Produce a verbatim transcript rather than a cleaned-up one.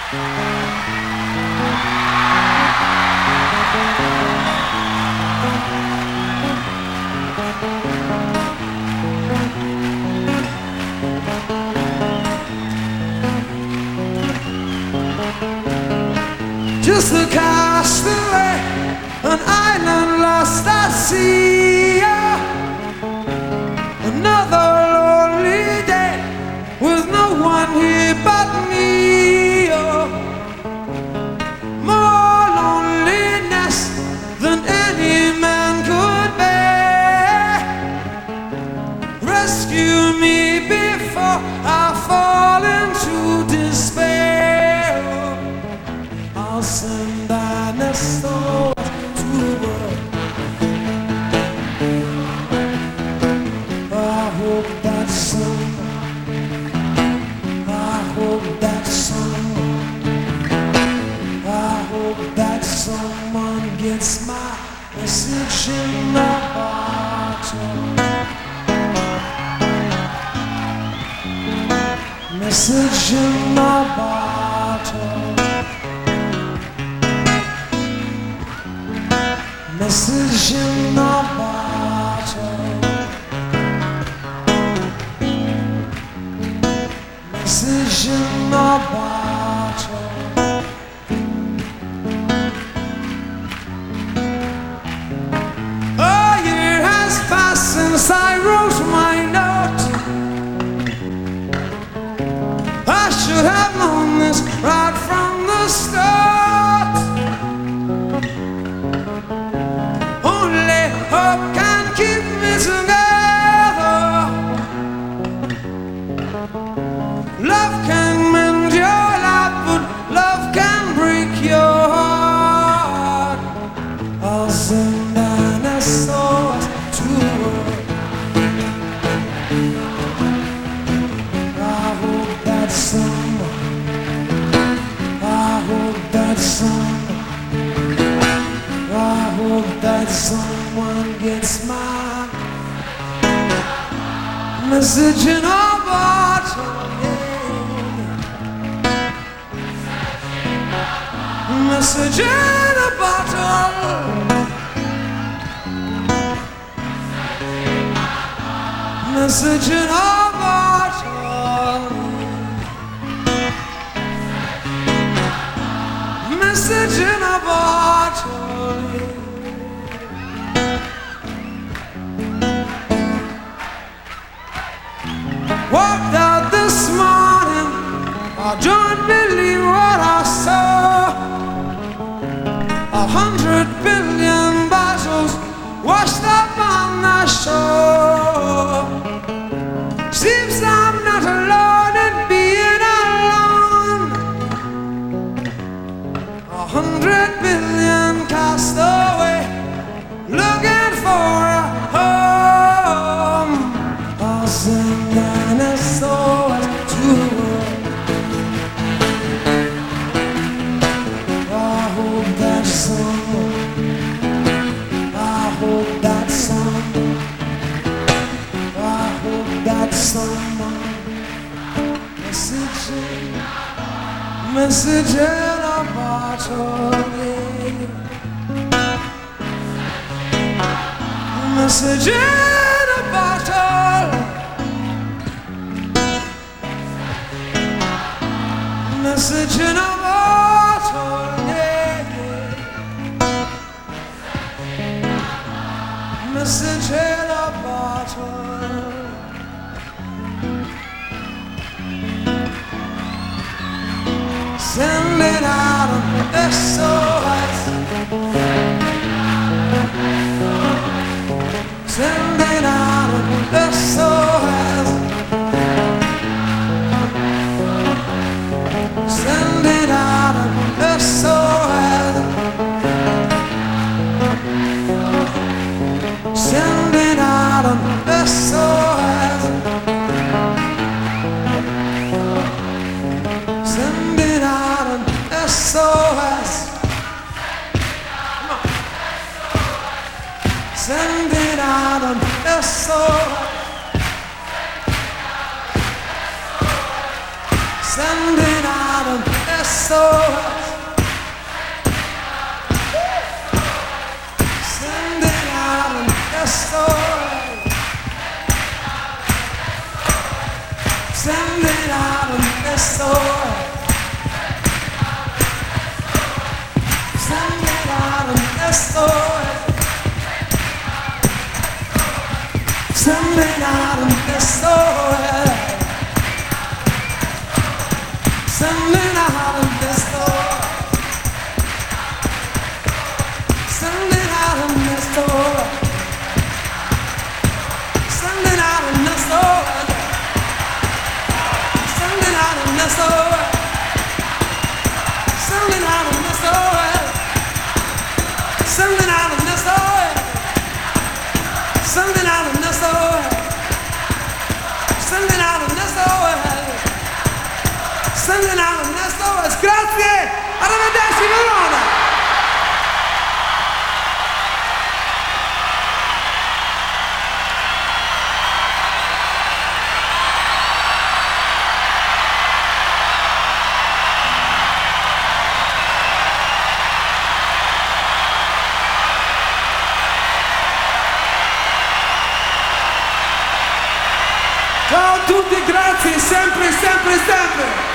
Just a castaway, an island lost at sea. Another lonely day with no one here but me. More loneliness than any man could bear. Rescue me before I fall into despair. I'll send honest thoughts to the world. I hope that someone, I hope that someone, I hope that someone gets my message in the bottle. Message in the bottle. Message in the bottle. Message in the bottle. A year has passed since I wrote my note. I should have known this right from the start. Hope can keep me together. Love can mend your life, but love can break your heart. I'll send honest thoughts to the world. I hope that someone, I hope that someone, I hope that someone gets my message in a bottle, yeah. Message in a bottle. Message in a bottle. Message in a bottle, yeah. Walked out this morning, I don't believe what I saw. A hundred billion bottles washed up on the shore. Seems I'm not alone in being alone. A hundred billion cast away, looking for a home. I'll send honest thoughts to the world. I hope that someone, I hope that someone, I hope that someone, message in, message in a bottle, yeah. Message in a bottle. Message in a bottle, yeah, yeah. Message in a bottle. Sending out an S O S. Sending out an S O S. Sending out an S O S. Sending out an S O S. Sending out an S O S. Sending out an S O S. Sending out an S O S. Stories. Sending out an S O S. Sending out an S O S. Sending out an S O S. Sending out an S O S. Sending out an S O S. Sending out an S O S. Sending out an S O S. Sending out an S O S. Sending out an S O S. Sending out an S O S. Sending out an S O S. Sending out an S O S. Sending out an S O S. Grazie! Arrivederci Verona! Ciao a tutti, grazie, sempre, sempre, sempre!